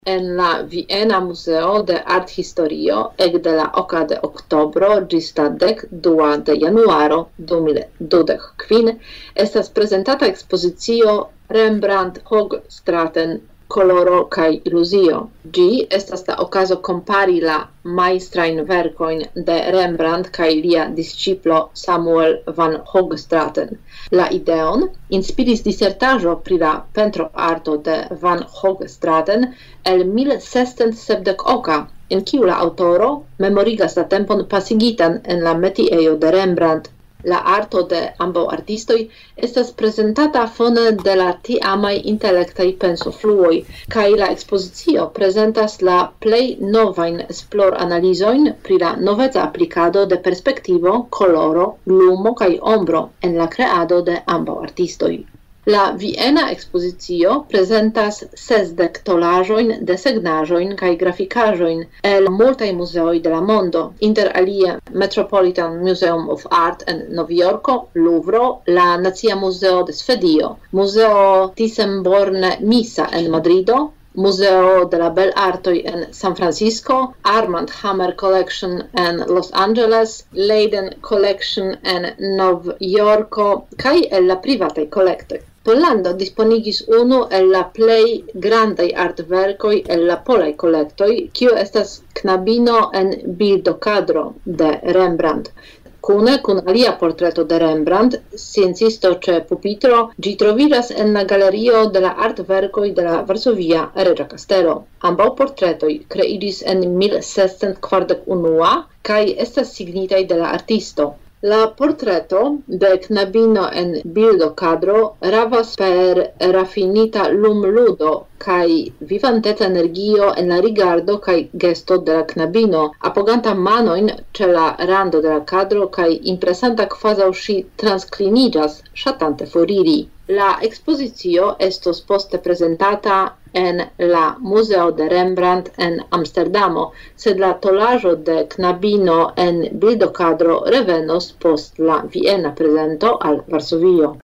En la Viena Museo de Arthistorio ekde la oka de oktobro ĝis la 12 de januaro 2025 estas prezentata ekspozicio Rembrandt Hoogstraten koloro kaj iluzio. Ĝi estas la okazo kompari la majstrajn verkojn de Rembrandt kaj lia disĉiplo Samuel van Hoogstraten. La ideon inspiris disertaĵo pri la pentroarto de Van Hoogstraten el 1670, en kiu la aŭtoro memorigas la tempon pasigitan en la metiejo de Rembrandt. La arto de ambaŭ artistoj estas prezentata fone de la tiamaj intelektaj pensofluoj, kaj la ekspozicio prezentas la plej novajn esploranalizojn pri la noveca aplikado de perspektivo, koloro, lumo kaj ombro en la kreado de ambaŭ artistoj. La Viena ekspozicio prezentas 60 tolaĵojn, desegnaĵojn kaj grafikaĵojn el multaj muzeoj de la mondo, inter alie Metropolitan Museum of Art en Novjorko, Louvro, la Nacia Muzeo de Svedio, Museo Thyssen-Bornemisza en Madrido, Museo de la Belartoj en San Francisco, Armand Hammer Collection en Los Angeles, Leiden Collection en Novjorko kaj el la privataj kolektoj. Pollando disponigis unu el la plej grandaj artverkoj el la polaj kolektoj, kiu estas Knabino en bildokadro de Rembrandt. Kune kun alia portreto de Rembrandt, sciencisto ĉe pupitro, ĝi troviĝas en la galerio de la artverkoj de la Varsovia Reĝa Kastelo. Ambaŭ portretoj kreiĝis en 1641 kaj estas signitaj de la artisto. La portreto de Knabino en bildokadro ravas per rafinita lumludo kaj vivanteca energio en la rigardo kaj gesto de la knabino, apoganta manojn ĉe la rando de la kadro kaj impresanta kvazaŭ ŝi transkliniĝas, ŝatante foriri. La ekspozicio estos poste prezentata en la Museo de Rembrandt en Amsterdamo, sed la tolaĵo de Knabino en bildokadro revenos post la Viena prezento al Varsovio.